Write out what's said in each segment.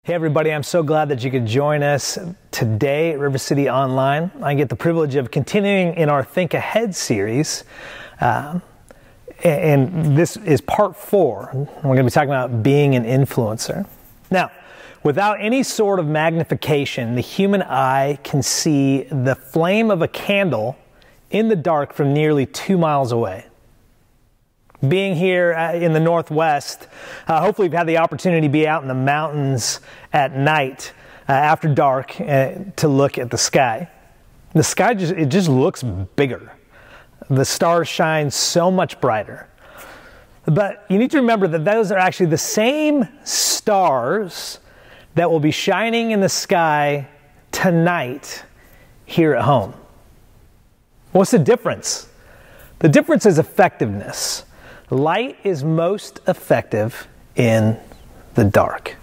Hey everybody, I'm so glad that you could join us today at River City Online. I get the privilege of continuing in our Think Ahead series, and this is part 4. We're going to be talking about being an influencer. Now, without any sort of magnification, the human eye can see the flame of a candle in the dark from nearly 2 miles away. Being here in the Northwest, hopefully you've had the opportunity to be out in the mountains at night after dark to look at the sky. The sky just looks bigger. The stars shine so much brighter. But you need to remember that those are actually the same stars that will be shining in the sky tonight here at home. What's the difference? The difference is effectiveness. Light is most effective in the dark.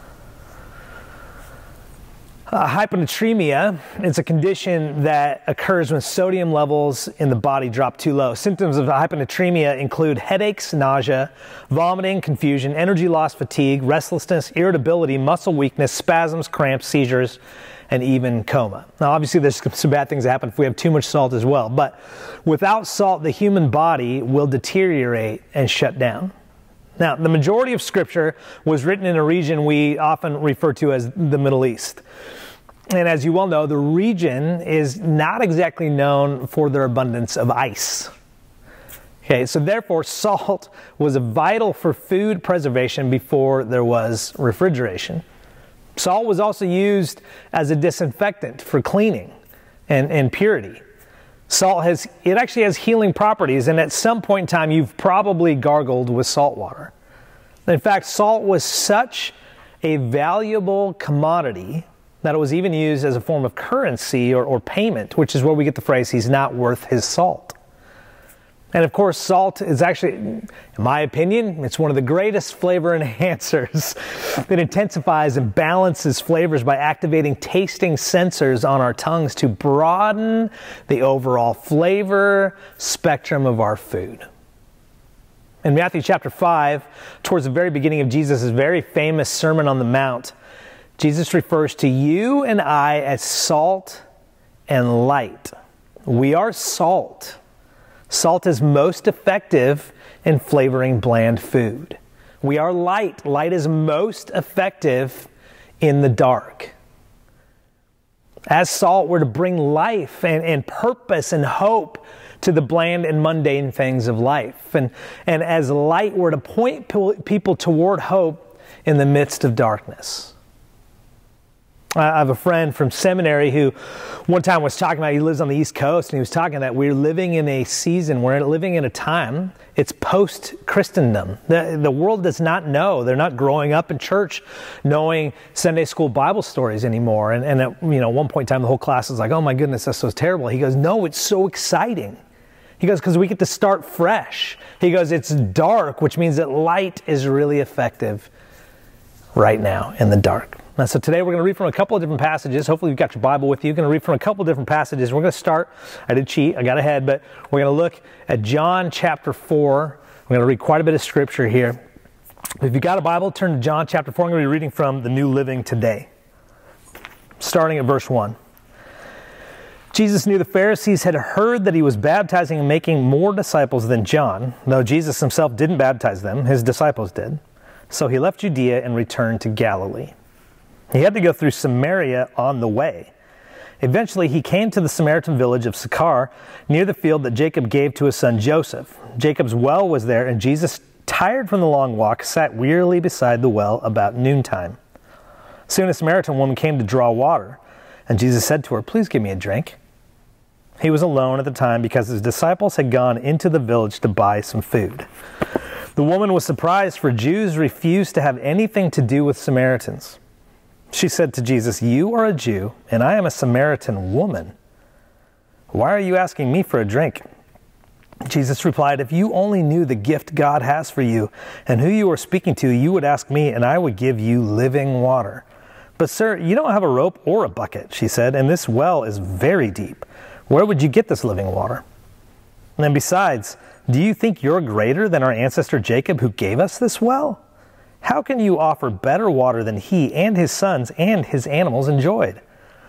Hyponatremia is a condition that occurs when sodium levels in the body drop too low. Symptoms of hyponatremia include headaches, nausea, vomiting, confusion, energy loss, fatigue, restlessness, irritability, muscle weakness, spasms, cramps, seizures, and even coma. Now, obviously, there's some bad things that happen if we have too much salt as well. But without salt, the human body will deteriorate and shut down. Now, the majority of Scripture was written in a region we often refer to as the Middle East. And as you well know, the region is not exactly known for their abundance of ice. Okay, so therefore, salt was vital for food preservation before there was refrigeration. Salt was also used as a disinfectant for cleaning and purity. Salt actually has healing properties, and at some point in time, you've probably gargled with salt water. In fact, salt was such a valuable commodity that it was even used as a form of currency or payment, which is where we get the phrase, "he's not worth his salt." And of course, salt is actually, in my opinion, it's one of the greatest flavor enhancers. It intensifies and balances flavors by activating tasting sensors on our tongues to broaden the overall flavor spectrum of our food. In Matthew chapter 5, towards the very beginning of Jesus' very famous Sermon on the Mount, Jesus refers to you and I as salt and light. We are salt. Salt is most effective in flavoring bland food. We are light. Light is most effective in the dark. As salt, we're to bring life and purpose and hope to the bland and mundane things of life. And as light, we're to point people toward hope in the midst of darkness. I have a friend from seminary who one time was talking about, he lives on the East Coast, and he was talking that we're living in a season, we're living in a time, it's post-Christendom. The world does not know. They're not growing up in church knowing Sunday school Bible stories anymore. And at one point in time, the whole class was like, oh my goodness, that's so terrible. He goes, no, it's so exciting. He goes, because we get to start fresh. He goes, it's dark, which means that light is really effective right now in the dark. Now, so today we're going to read from a couple of different passages. Hopefully you've got your Bible with you. You're going to read from a couple of different passages. We're going to start, I did cheat, I got ahead, but we're going to look at John chapter 4. We're going to read quite a bit of scripture here. If you've got a Bible, turn to John chapter 4. I'm going to be reading from the New Living Today, starting at verse 1. Jesus knew the Pharisees had heard that he was baptizing and making more disciples than John, though Jesus himself didn't baptize them, his disciples did. So he left Judea and returned to Galilee. He had to go through Samaria on the way. Eventually, he came to the Samaritan village of Sychar, near the field that Jacob gave to his son Joseph. Jacob's well was there, and Jesus, tired from the long walk, sat wearily beside the well about noontime. Soon a Samaritan woman came to draw water, and Jesus said to her, "Please give me a drink." He was alone at the time because his disciples had gone into the village to buy some food. The woman was surprised, for Jews refused to have anything to do with Samaritans. She said to Jesus, "You are a Jew, and I am a Samaritan woman. Why are you asking me for a drink?" Jesus replied, "If you only knew the gift God has for you and who you are speaking to, you would ask me, and I would give you living water. But sir, you don't have a rope or a bucket," she said, "and this well is very deep. Where would you get this living water? And besides, do you think you're greater than our ancestor Jacob, who gave us this well? How can you offer better water than he and his sons and his animals enjoyed?"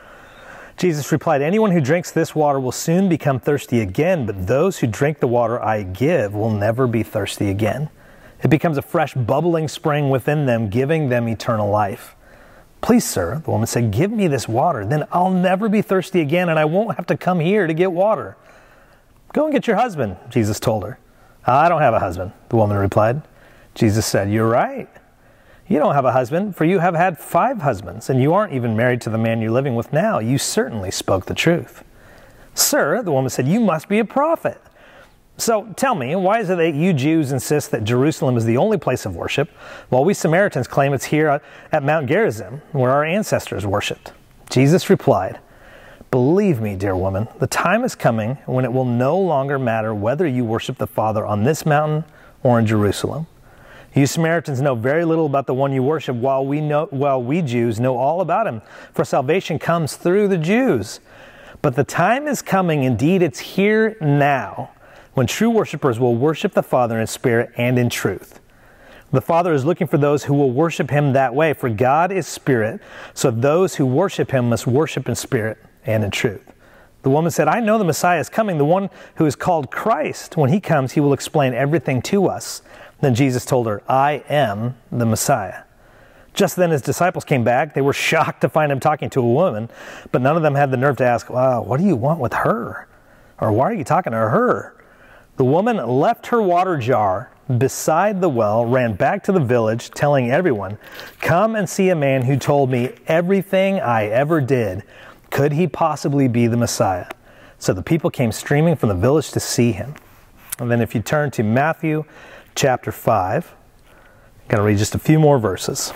Jesus replied, "Anyone who drinks this water will soon become thirsty again, but those who drink the water I give will never be thirsty again. It becomes a fresh bubbling spring within them, giving them eternal life." "Please, sir," the woman said, "give me this water. Then I'll never be thirsty again, and I won't have to come here to get water." "Go and get your husband," Jesus told her. "I don't have a husband," the woman replied. Jesus said, "You're right. You don't have a husband, for you have had 5 husbands, and you aren't even married to the man you're living with now. You certainly spoke the truth." "Sir," the woman said, "you must be a prophet. So tell me, why is it that you Jews insist that Jerusalem is the only place of worship, while we Samaritans claim it's here at Mount Gerizim, where our ancestors worshipped?" Jesus replied, "Believe me, dear woman, the time is coming when it will no longer matter whether you worship the Father on this mountain or in Jerusalem. You Samaritans know very little about the one you worship, while we Jews know all about him, for salvation comes through the Jews. But the time is coming, indeed it's here now, when true worshipers will worship the Father in spirit and in truth. The Father is looking for those who will worship him that way, for God is spirit, so those who worship him must worship in spirit and in truth." The woman said, "I know the Messiah is coming, the one who is called Christ. When he comes, he will explain everything to us." Then Jesus told her, "I am the Messiah." Just then his disciples came back. They were shocked to find him talking to a woman, but none of them had the nerve to ask, "Wow, what do you want with her?" Or "Why are you talking to her?" The woman left her water jar beside the well, ran back to the village, telling everyone, "Come and see a man who told me everything I ever did. Could he possibly be the Messiah?" So the people came streaming from the village to see him. And then if you turn to Matthew chapter 5, I'm going to read just a few more verses.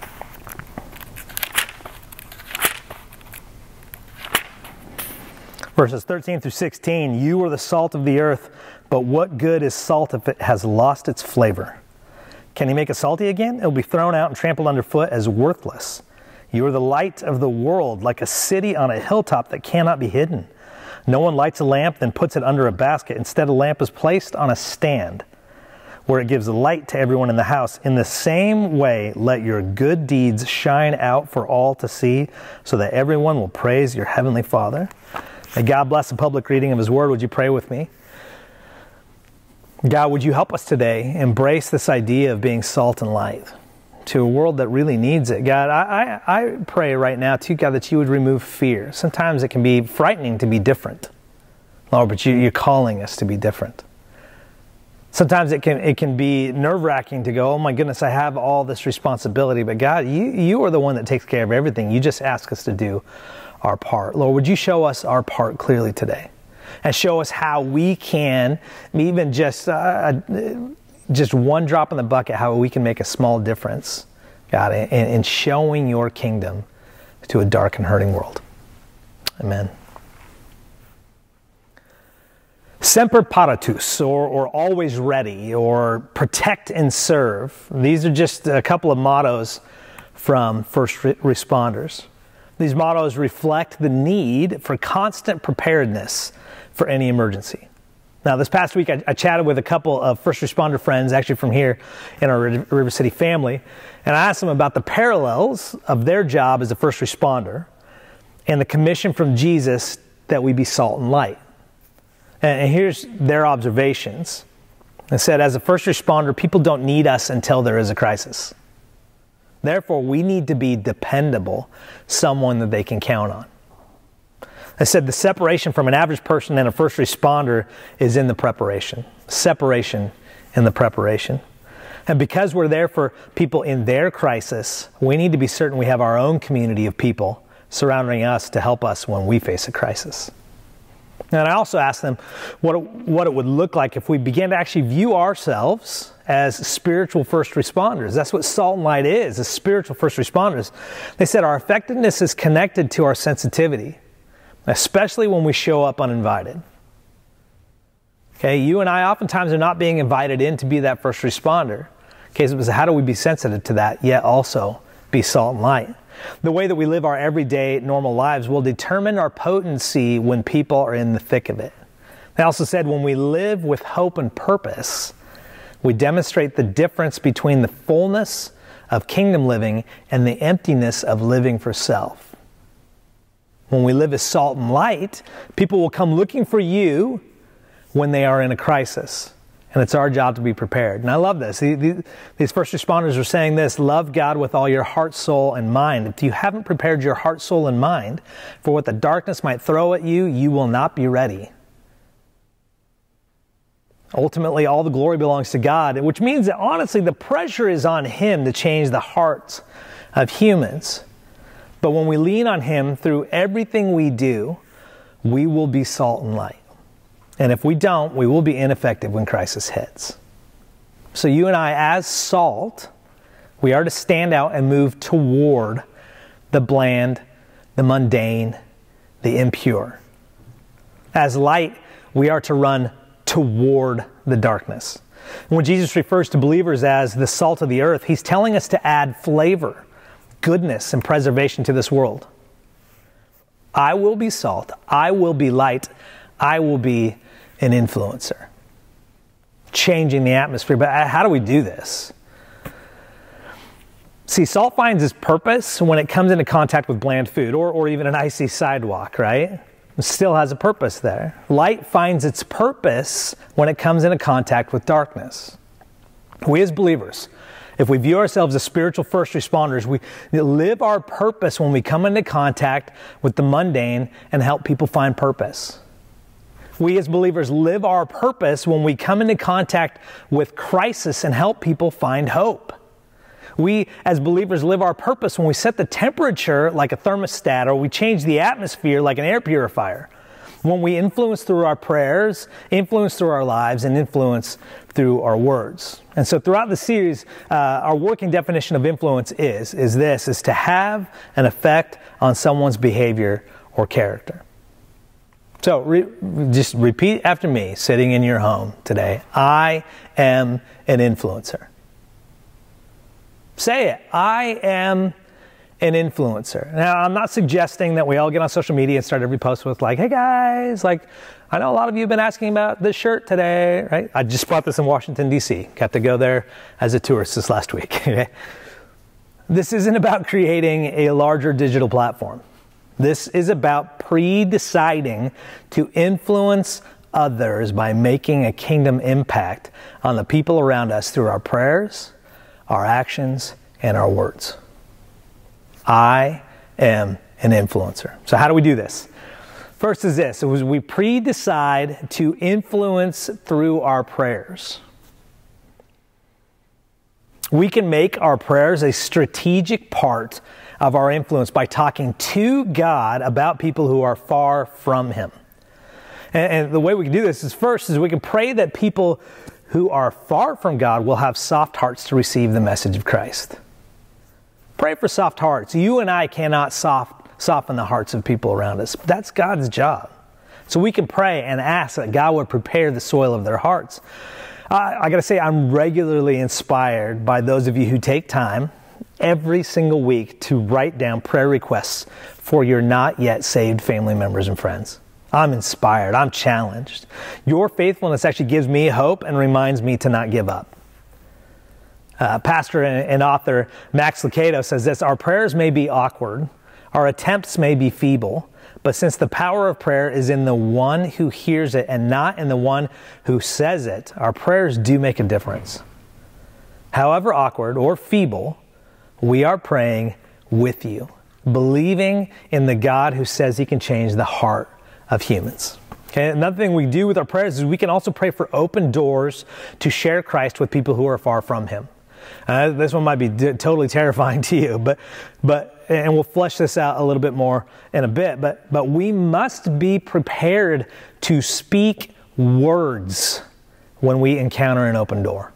Verses 13 through 16, "You are the salt of the earth, but what good is salt if it has lost its flavor? Can he make it salty again? It will be thrown out and trampled underfoot as worthless. You are the light of the world, like a city on a hilltop that cannot be hidden. No one lights a lamp, then puts it under a basket. Instead, a lamp is placed on a stand, where it gives light to everyone in the house. In the same way, let your good deeds shine out for all to see, so that everyone will praise your heavenly Father." May God bless the public reading of his word. Would you pray with me? God, would you help us today embrace this idea of being salt and light to a world that really needs it? God, I pray right now too, God, that you would remove fear. Sometimes it can be frightening to be different, Lord, but you're calling us to be different. Sometimes it can be nerve-wracking to go, "Oh my goodness, I have all this responsibility." But God, you are the one that takes care of everything. You just ask us to do our part. Lord, would you show us our part clearly today? And show us how we can, even just one drop in the bucket, how we can make a small difference, God, in showing your kingdom to a dark and hurting world. Amen. Semper paratus, or always ready, or protect and serve. These are just a couple of mottos from first responders. These mottos reflect the need for constant preparedness for any emergency. Now, this past week, I chatted with a couple of first responder friends, actually from here in our River City family, and I asked them about the parallels of their job as a first responder and the commission from Jesus that we be salt and light. And here's their observations. They said, as a first responder, people don't need us until there is a crisis. Therefore, we need to be dependable, someone that they can count on. I said the separation from an average person and a first responder is in the preparation. Separation in the preparation. And because we're there for people in their crisis, we need to be certain we have our own community of people surrounding us to help us when we face a crisis. And I also asked them what it would look like if we began to actually view ourselves as spiritual first responders. That's what salt and light is, as spiritual first responders. They said our effectiveness is connected to our sensitivity, especially when we show up uninvited. Okay, you and I oftentimes are not being invited in to be that first responder. Okay, so how do we be sensitive to that, yet also be salt and light? The way that we live our everyday normal lives will determine our potency when people are in the thick of it. They also said when we live with hope and purpose, we demonstrate the difference between the fullness of kingdom living and the emptiness of living for self. When we live as salt and light, people will come looking for you when they are in a crisis. And it's our job to be prepared. And I love this. These first responders are saying this: love God with all your heart, soul, and mind. If you haven't prepared your heart, soul, and mind for what the darkness might throw at you, you will not be ready. Ultimately, all the glory belongs to God, which means that honestly, the pressure is on Him to change the hearts of humans. But when we lean on Him through everything we do, we will be salt and light. And if we don't, we will be ineffective when crisis hits. So you and I, as salt, we are to stand out and move toward the bland, the mundane, the impure. As light, we are to run toward the darkness. And when Jesus refers to believers as the salt of the earth, He's telling us to add flavor, goodness, and preservation to this world. I will be salt. I will be light. I will be an influencer. Changing the atmosphere. But how do we do this? See, salt finds its purpose when it comes into contact with bland food or even an icy sidewalk, right? It still has a purpose there. Light finds its purpose when it comes into contact with darkness. We as believers, if we view ourselves as spiritual first responders, we live our purpose when we come into contact with the mundane and help people find purpose. We as believers live our purpose when we come into contact with crisis and help people find hope. We as believers live our purpose when we set the temperature like a thermostat, or we change the atmosphere like an air purifier. When we influence through our prayers, influence through our lives, and influence through our words. And so throughout the series, our working definition of influence is to have an effect on someone's behavior or character. So just repeat after me, sitting in your home today. I am an influencer. Say it. I am an influencer. Now, I'm not suggesting that we all get on social media and start every post with like, hey guys, like, I know a lot of you have been asking about this shirt today, right? I just bought this in Washington, D.C. Got to go there as a tourist this last week. Okay? This isn't about creating a larger digital platform. This is about pre-deciding to influence others by making a kingdom impact on the people around us through our prayers, our actions, and our words. I am an influencer. So how do we do this? First is this. We pre-decide to influence through our prayers. We can make our prayers a strategic part of our influence by talking to God about people who are far from Him. And the way we can do this is first is we can pray that people who are far from God will have soft hearts to receive the message of Christ. Pray for soft hearts. You and I cannot soften the hearts of people around us. That's God's job. So we can pray and ask that God would prepare the soil of their hearts. I got to say, I'm regularly inspired by those of you who take time every single week to write down prayer requests for your not yet saved family members and friends. I'm inspired. I'm challenged. Your faithfulness actually gives me hope and reminds me to not give up. Pastor and author Max Lucado says this: our prayers may be awkward, our attempts may be feeble, but since the power of prayer is in the one who hears it and not in the one who says it, our prayers do make a difference. However awkward or feeble, we are praying with you, believing in the God who says He can change the heart of humans. Okay, another thing we do with our prayers is we can also pray for open doors to share Christ with people who are far from Him. This one might be totally terrifying to you, but and we'll flesh this out a little bit more in a bit, but we must be prepared to speak words when we encounter an open door.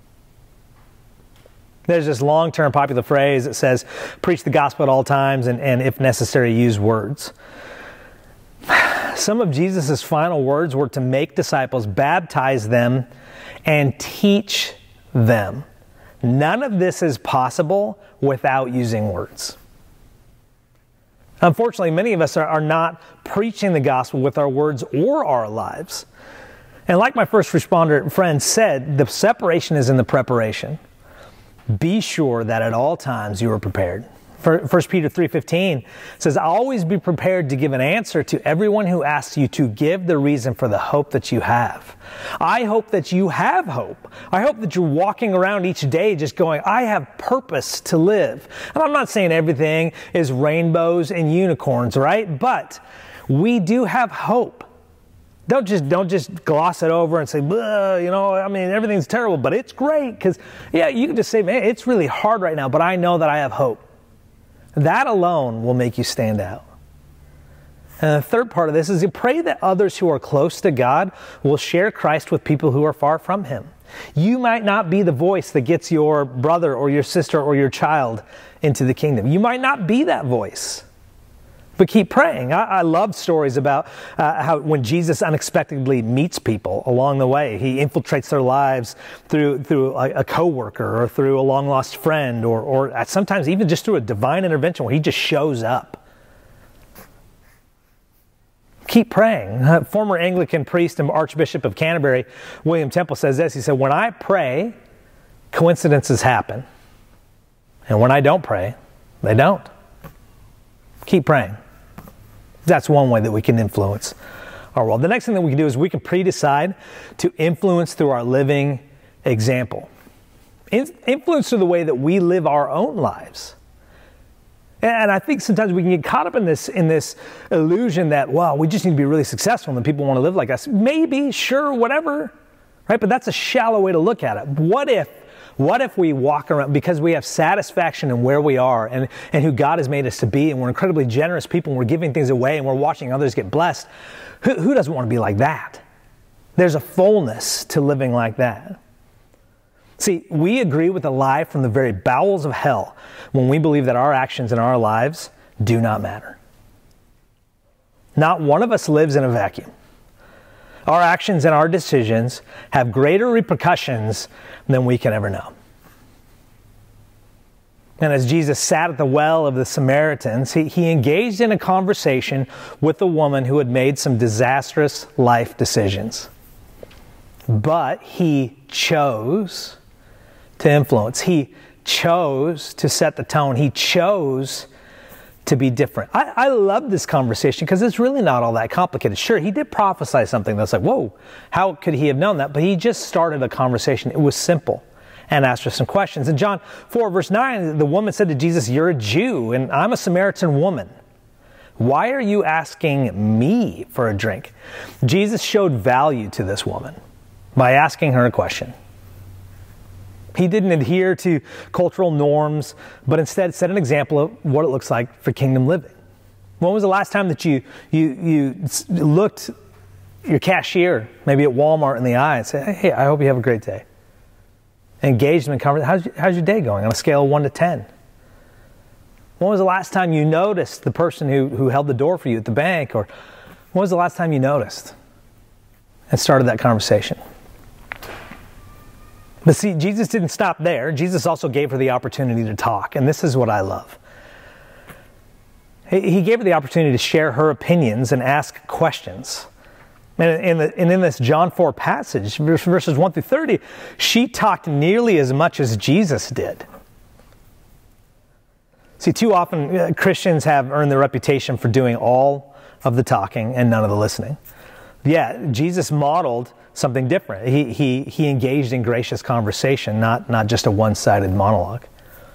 There's this long-term popular phrase that says, preach the gospel at all times and if necessary, use words. Some of Jesus' final words were to make disciples, baptize them, and teach them. None of this is possible without using words. Unfortunately, many of us are not preaching the gospel with our words or our lives. And like my first responder friend said, the separation is in the preparation. be sure that at all times you are prepared. 1 Peter 3:15 says, always be prepared to give an answer to everyone who asks you to give the reason for the hope that you have. I hope that you have hope. I hope that you're walking around each day just going, I have purpose to live. And I'm not saying everything is rainbows and unicorns, right? But we do have hope. Don't just gloss it over and say, everything's terrible, but it's great. Because, you can just say, man, it's really hard right now, but I know that I have hope. That alone will make you stand out. And the third part of this is you pray that others who are close to God will share Christ with people who are far from Him. You might not be the voice that gets your brother or your sister or your child into the kingdom. You might not be that voice. But keep praying. I love stories about how when Jesus unexpectedly meets people along the way, He infiltrates their lives through a coworker or through a long-lost friend or sometimes even just through a divine intervention where He just shows up. Keep praying. Former Anglican priest and Archbishop of Canterbury, William Temple, says this. He said, when I pray, coincidences happen. And when I don't pray, they don't. Keep praying. That's one way that we can influence our world. The next thing that we can do is we can pre-decide to influence through our living example. Influence through the way that we live our own lives. And I think sometimes we can get caught up in this illusion that, we just need to be really successful and people want to live like us. Maybe, sure, whatever, right? But that's a shallow way to look at it. What if we walk around because we have satisfaction in where we are and who God has made us to be, and we're incredibly generous people and we're giving things away and we're watching others get blessed? Who doesn't want to be like that? There's a fullness to living like that. See, we agree with the lie from the very bowels of hell when we believe that our actions in our lives do not matter. Not one of us lives in a vacuum. Our actions and our decisions have greater repercussions than we can ever know. And as Jesus sat at the well of the Samaritans, he engaged in a conversation with a woman who had made some disastrous life decisions. But He chose to influence. He chose to set the tone. He chose to be different. I love this conversation because it's really not all that complicated. Sure, He did prophesy something that's like, whoa, how could He have known that? But He just started a conversation. It was simple and asked her some questions. In John 4, verse 9, the woman said to Jesus, you're a Jew and I'm a Samaritan woman. Why are you asking me for a drink? Jesus showed value to this woman by asking her a question. He didn't adhere to cultural norms, but instead set an example of what it looks like for kingdom living. When was the last time that you looked your cashier, maybe at Walmart, in the eye and said, hey, I hope you have a great day? Engaged in conversation. How's your day going on a scale of 1 to 10? When was the last time you noticed the person who held the door for you at the bank? Or when was the last time you noticed and started that conversation? But see, Jesus didn't stop there. Jesus also gave her the opportunity to talk. And this is what I love. He gave her the opportunity to share her opinions and ask questions. And in this John 4 passage, verses 1 through 30, she talked nearly as much as Jesus did. See, too often Christians have earned their reputation for doing all of the talking and none of the listening. Yeah, Jesus modeled something different. He engaged in gracious conversation, not just a one-sided monologue.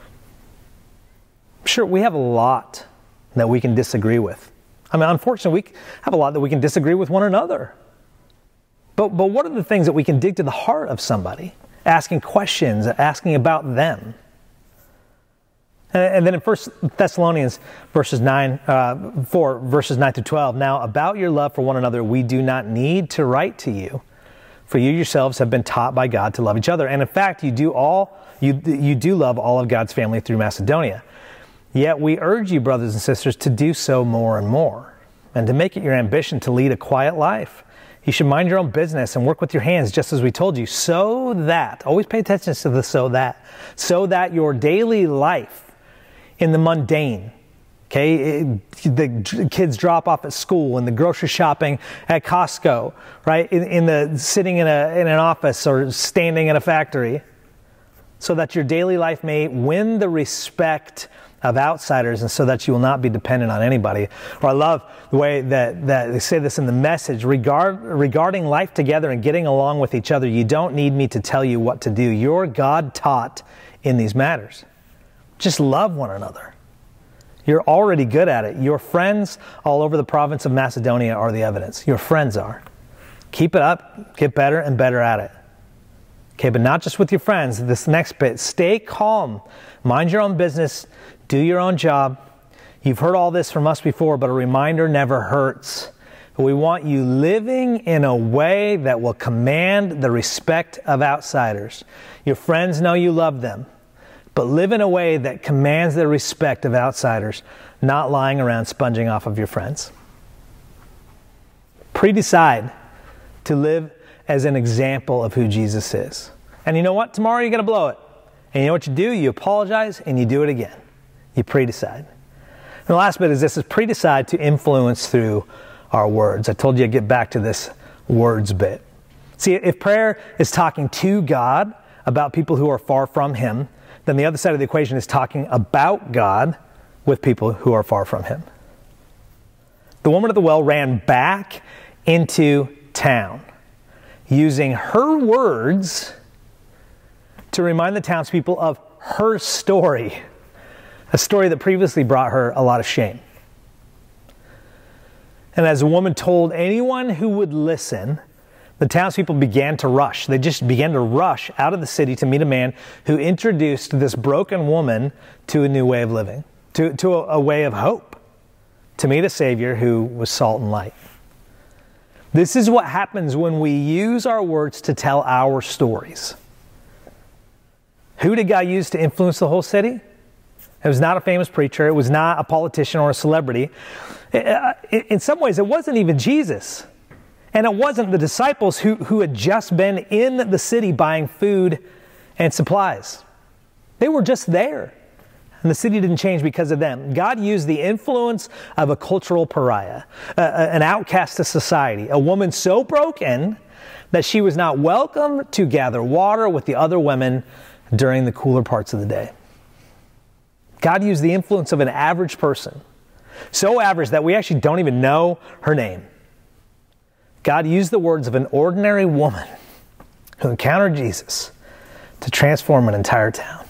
Sure, we have a lot that we can disagree with. I mean, unfortunately, we have a lot that we can disagree with one another. But what are the things that we can dig to the heart of somebody? Asking questions, asking about them. And then in 1 Thessalonians 4, verses 9 through 12, now about your love for one another, we do not need to write to you, for you yourselves have been taught by God to love each other. And in fact, you do love all of God's family through Macedonia. Yet we urge you, brothers and sisters, to do so more and more, and to make it your ambition to lead a quiet life. You should mind your own business and work with your hands, just as we told you, so that, always pay attention to the so that your daily life in the mundane, okay, the kids drop off at school and the grocery shopping at Costco, right, in the sitting in an office or standing in a factory, so that your daily life may win the respect of outsiders and so that you will not be dependent on anybody. Or I love the way that they say this in the Message, regarding life together and getting along with each other, you don't need me to tell you what to do. You're God taught in these matters. Just love one another. You're already good at it. Your friends all over the province of Macedonia are the evidence. Your friends are. Keep it up. Get better and better at it. Okay, but not just with your friends. This next bit, stay calm. Mind your own business. Do your own job. You've heard all this from us before, but a reminder never hurts. But we want you living in a way that will command the respect of outsiders. Your friends know you love them, but live in a way that commands the respect of outsiders, not lying around sponging off of your friends. Pre-decide to live as an example of who Jesus is. And you know what? Tomorrow you're going to blow it. And you know what you do? You apologize and you do it again. You pre-decide. And the last bit is this, is pre-decide to influence through our words. I told you I'd get back to this words bit. See, if prayer is talking to God about people who are far from Him, then the other side of the equation is talking about God with people who are far from Him. The woman at the well ran back into town, using her words to remind the townspeople of her story, a story that previously brought her a lot of shame. And as the woman told anyone who would listen, the townspeople began to rush. They just began to rush out of the city to meet a man who introduced this broken woman to a new way of living, to a way of hope, to meet a Savior who was salt and light. This is what happens when we use our words to tell our stories. Who did God use to influence the whole city? It was not a famous preacher. It was not a politician or a celebrity. In some ways, it wasn't even Jesus. And it wasn't the disciples who had just been in the city buying food and supplies. They were just there. And the city didn't change because of them. God used the influence of a cultural pariah, an outcast of society, a woman so broken that she was not welcome to gather water with the other women during the cooler parts of the day. God used the influence of an average person, so average that we actually don't even know her name. God used the words of an ordinary woman who encountered Jesus to transform an entire town.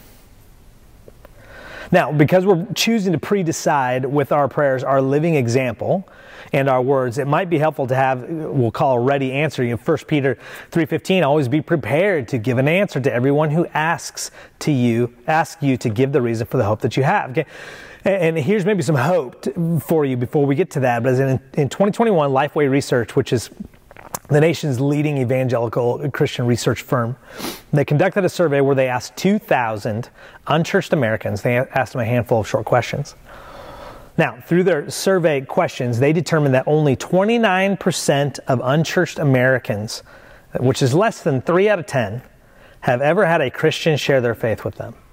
Now, because we're choosing to pre-decide with our prayers our living example and our words, it might be helpful to have, we'll call a ready answer. In 1 Peter 3:15, always be prepared to give an answer to everyone who asks you to give the reason for the hope that you have. Okay? And here's maybe some hope for you before we get to that. But in 2021, Lifeway Research, which is the nation's leading evangelical Christian research firm, they conducted a survey where they asked 2,000 unchurched Americans. They asked them a handful of short questions. Now, through their survey questions, they determined that only 29% of unchurched Americans, which is less than 3 out of 10, have ever had a Christian share their faith with them.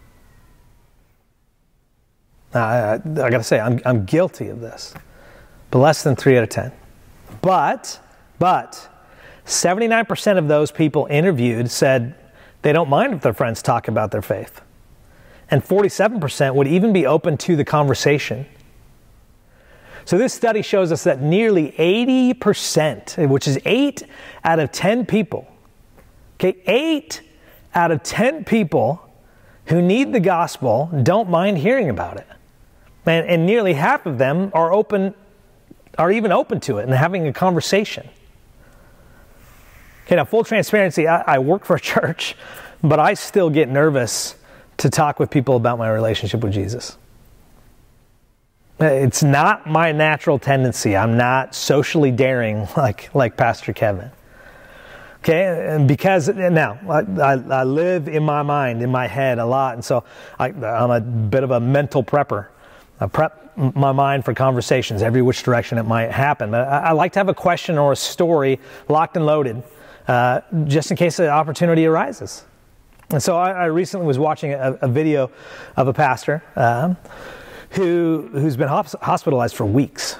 I got to say, I'm guilty of this, but less than 3 out of 10. But 79% of those people interviewed said they don't mind if their friends talk about their faith. And 47% would even be open to the conversation. So this study shows us that nearly 80%, which is 8 out of 10 people, okay, 8 out of 10 people who need the gospel don't mind hearing about it. And nearly half of them are even open to it and having a conversation. Okay, now full transparency, I work for a church, but I still get nervous to talk with people about my relationship with Jesus. It's not my natural tendency. I'm not socially daring like Pastor Kevin. Okay, and because now I live in my mind, in my head a lot, and so I'm a bit of a mental prepper. I prep my mind for conversations, every which direction it might happen. But I like to have a question or a story locked and loaded, just in case an opportunity arises. And so I recently was watching a video of a pastor who's been hospitalized for weeks.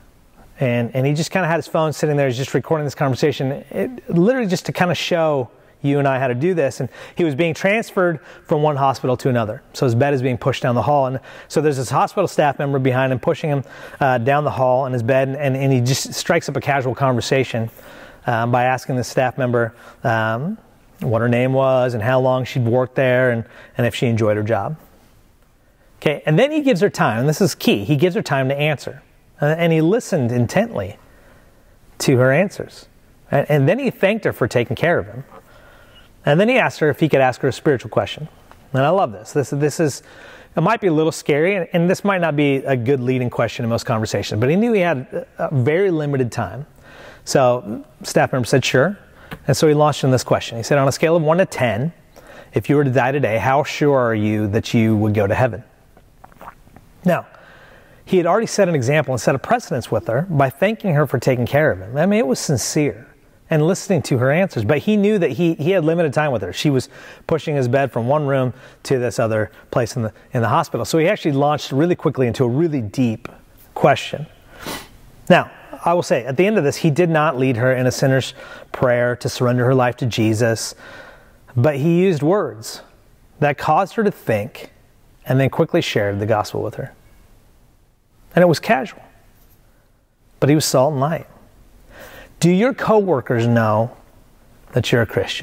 And he just kind of had his phone sitting there, just recording this conversation, literally just to kind of show, you and I how to do this. And he was being transferred from one hospital to another. So his bed is being pushed down the hall. And so there's this hospital staff member behind him pushing him down the hall in his bed. And he just strikes up a casual conversation by asking the staff member what her name was and how long she'd worked there and if she enjoyed her job. Okay, and then he gives her time, and this is key. He gives her time to answer. And he listened intently to her answers. And then he thanked her for taking care of him. And then he asked her if he could ask her a spiritual question. And I love this. This is, it might be a little scary, and this might not be a good leading question in most conversations, but he knew he had a very limited time. So staff member said, sure. And so he launched in this question. He said, on a scale of 1 to 10, if you were to die today, how sure are you that you would go to heaven? Now, he had already set an example and set a precedence with her by thanking her for taking care of him. I mean, it was sincere and listening to her answers, but he knew that he had limited time with her. She was pushing his bed from one room to this other place in the hospital. So he actually launched really quickly into a really deep question. Now, I will say, at the end of this, he did not lead her in a sinner's prayer to surrender her life to Jesus, but he used words that caused her to think and then quickly shared the gospel with her. And it was casual, but he was salt and light. Do your coworkers know that you're a Christian?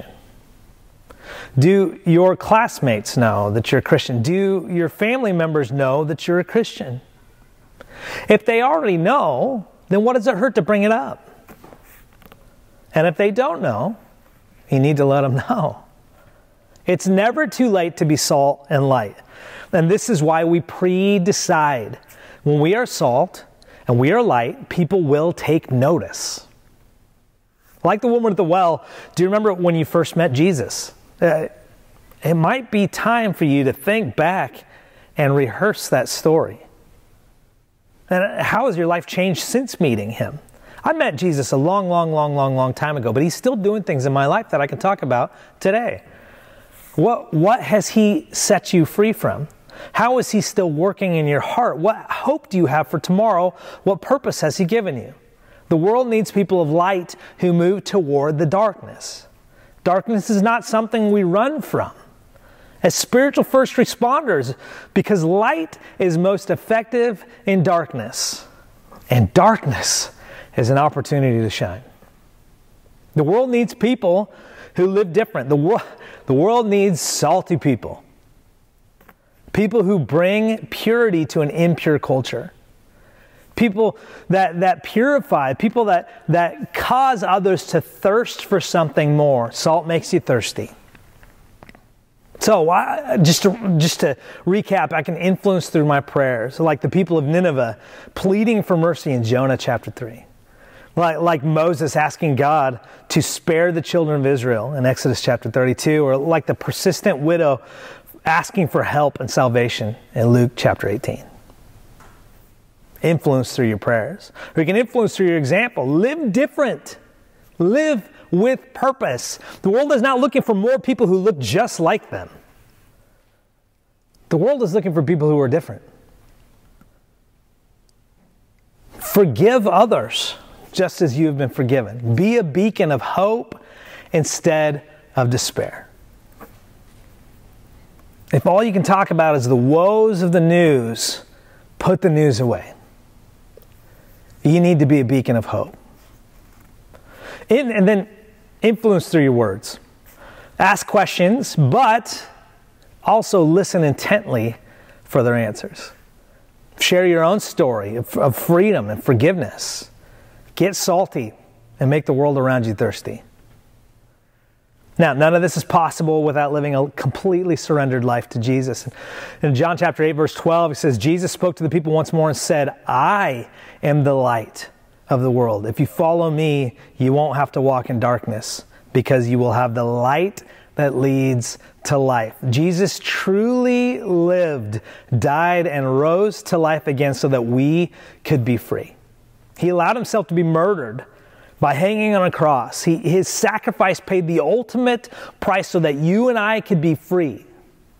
Do your classmates know that you're a Christian? Do your family members know that you're a Christian? If they already know, then what does it hurt to bring it up? And if they don't know, you need to let them know. It's never too late to be salt and light. And this is why we pre-decide. When we are salt and we are light, people will take notice. Like the woman at the well, do you remember when you first met Jesus? It might be time for you to think back and rehearse that story. And how has your life changed since meeting him? I met Jesus a long time ago, but he's still doing things in my life that I can talk about today. What has he set you free from? How is he still working in your heart? What hope do you have for tomorrow? What purpose has he given you? The world needs people of light who move toward the darkness. Darkness is not something we run from. As spiritual first responders, because light is most effective in darkness. And darkness is an opportunity to shine. The world needs people who live different. The world needs salty people. People who bring purity to an impure culture. People that purify, people that cause others to thirst for something more. Salt makes you thirsty. So just to recap, I can influence through my prayers, like the people of Nineveh pleading for mercy in Jonah chapter 3. Like Moses asking God to spare the children of Israel in Exodus chapter 32, or like the persistent widow asking for help and salvation in Luke chapter 18. Influence through your prayers. Or you can influence through your example. Live different. Live with purpose. The world is not looking for more people who look just like them. The world is looking for people who are different. Forgive others just as you have been forgiven. Be a beacon of hope instead of despair. If all you can talk about is the woes of the news, put the news away. You need to be a beacon of hope. And then influence through your words. Ask questions, but also listen intently for their answers. Share your own story of freedom and forgiveness. Get salty and make the world around you thirsty. Now, none of this is possible without living a completely surrendered life to Jesus. In John chapter 8, verse 12, it says, Jesus spoke to the people once more and said, I am the light of the world. If you follow me, you won't have to walk in darkness because you will have the light that leads to life. Jesus truly lived, died, and rose to life again so that we could be free. He allowed himself to be murdered by hanging on a cross. His sacrifice paid the ultimate price so that you and I could be free.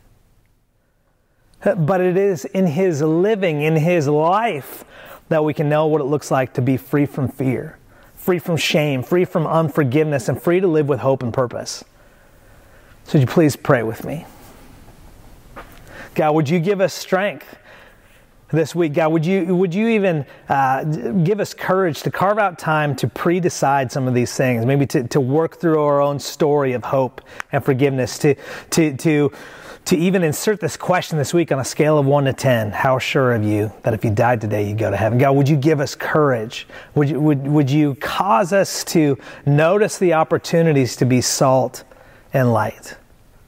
But it is in his living, in his life, that we can know what it looks like to be free from fear, free from shame, free from unforgiveness, and free to live with hope and purpose. So would you please pray with me? God, would you give us strength this week? God, would you even give us courage to carve out time to pre-decide some of these things, maybe to work through our own story of hope and forgiveness, to even insert this question this week on a scale of 1 to 10. How sure are you that if you died today, you'd go to heaven? God, would you give us courage? Would you cause us to notice the opportunities to be salt and light?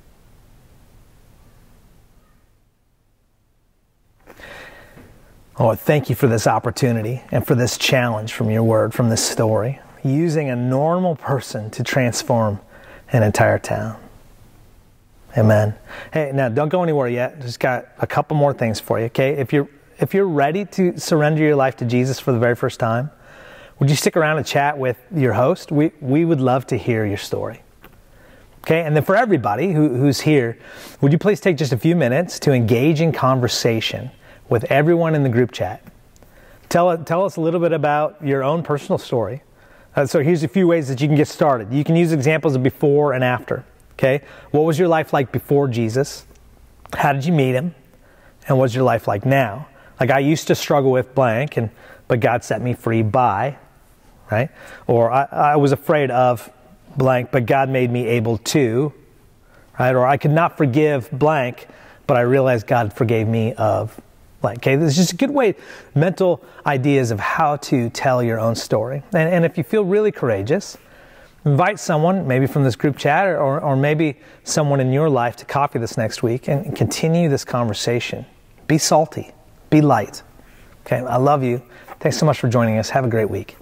Oh, thank you for this opportunity and for this challenge from your word, from this story, using a normal person to transform an entire town. Amen. Hey, now don't go anywhere yet. Just got a couple more things for you, okay? If you're ready to surrender your life to Jesus for the very first time, would you stick around and chat with your host? We would love to hear your story. Okay, and then for everybody who's here, would you please take just a few minutes to engage in conversation with everyone in the group chat? Tell us a little bit about your own personal story. So here's a few ways that you can get started. You can use examples of before and after. Okay, what was your life like before Jesus? How did you meet him? And what's your life like now? Like, I used to struggle with blank, but God set me free by, right? Or I was afraid of blank, but God made me able to, right? Or I could not forgive blank, but I realized God forgave me of blank. Okay, this is just a good way, mental ideas of how to tell your own story. And if you feel really courageous, invite someone, maybe from this group chat or maybe someone in your life to coffee this next week and continue this conversation. Be salty. Be light. Okay, I love you. Thanks so much for joining us. Have a great week.